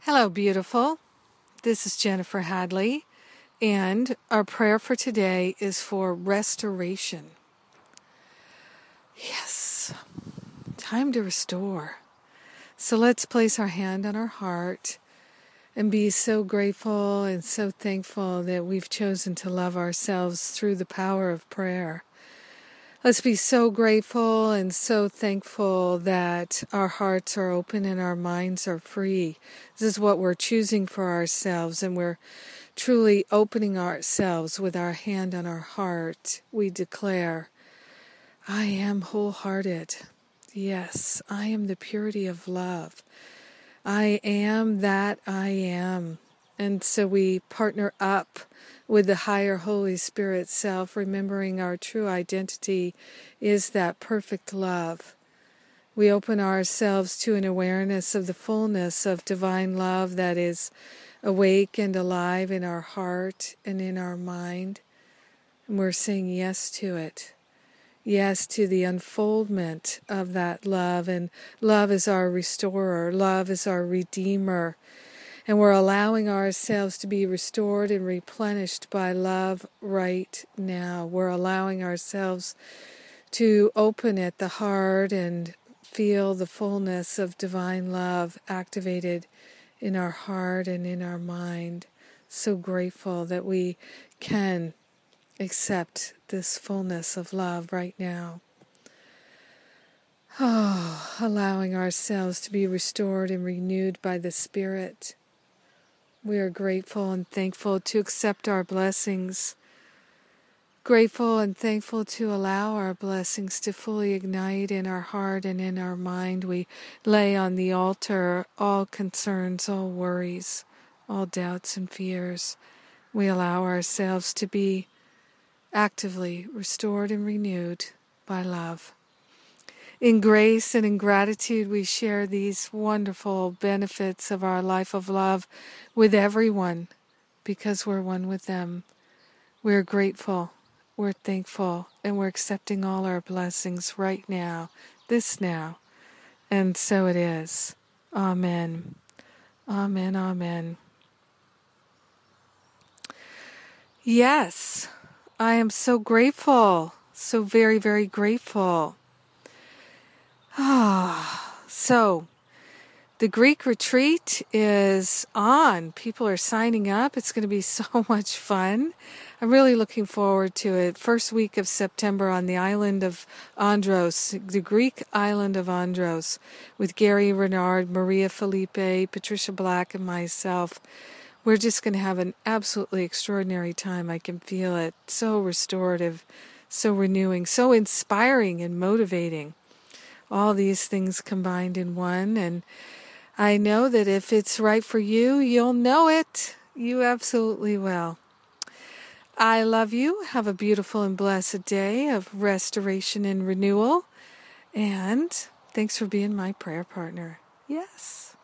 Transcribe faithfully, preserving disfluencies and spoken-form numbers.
Hello, beautiful. This is Jennifer Hadley, and our prayer for today is for restoration. Yes, time to restore. So let's place our hand on our heart and be so grateful and so thankful that we've chosen to love ourselves through the power of prayer. Let's be so grateful and so thankful that our hearts are open and our minds are free. This is what we're choosing for ourselves, and we're truly opening ourselves with our hand on our heart. We declare, I am wholehearted. Yes, I am the purity of love. I am that I am. And so we partner up with the higher Holy Spirit self, remembering our true identity is that perfect love. We open ourselves to an awareness of the fullness of divine love that is awake and alive in our heart and in our mind. And we're saying yes to it. Yes to the unfoldment of that love. And love is our restorer. Love is our redeemer. And we're allowing ourselves to be restored and replenished by love right now. We're allowing ourselves to open at the heart and feel the fullness of divine love activated in our heart and in our mind. So grateful that we can accept this fullness of love right now. Oh, allowing ourselves to be restored and renewed by the Spirit. We are grateful and thankful to accept our blessings. Grateful and thankful to allow our blessings to fully ignite in our heart and in our mind. We lay on the altar all concerns, all worries, all doubts and fears. We allow ourselves to be actively restored and renewed by love. In grace and in gratitude, we share these wonderful benefits of our life of love with everyone because we're one with them. We're grateful, we're thankful, and we're accepting all our blessings right now, this now. And so it is. Amen. Amen, amen. Yes, I am so grateful, so very, very grateful. Ah, so the Greek retreat is on. People are signing up. It's going to be so much fun. I'm really looking forward to it. First week of September on the island of Andros, the Greek island of Andros, with Gary Renard, Maria Felipe, Patricia Black, and myself. We're just going to have an absolutely extraordinary time. I can feel it. So restorative, so renewing, so inspiring and motivating. All these things combined in one, and I know that if it's right for you, you'll know it. You absolutely will. I love you. Have a beautiful and blessed day of restoration and renewal, and thanks for being my prayer partner. Yes.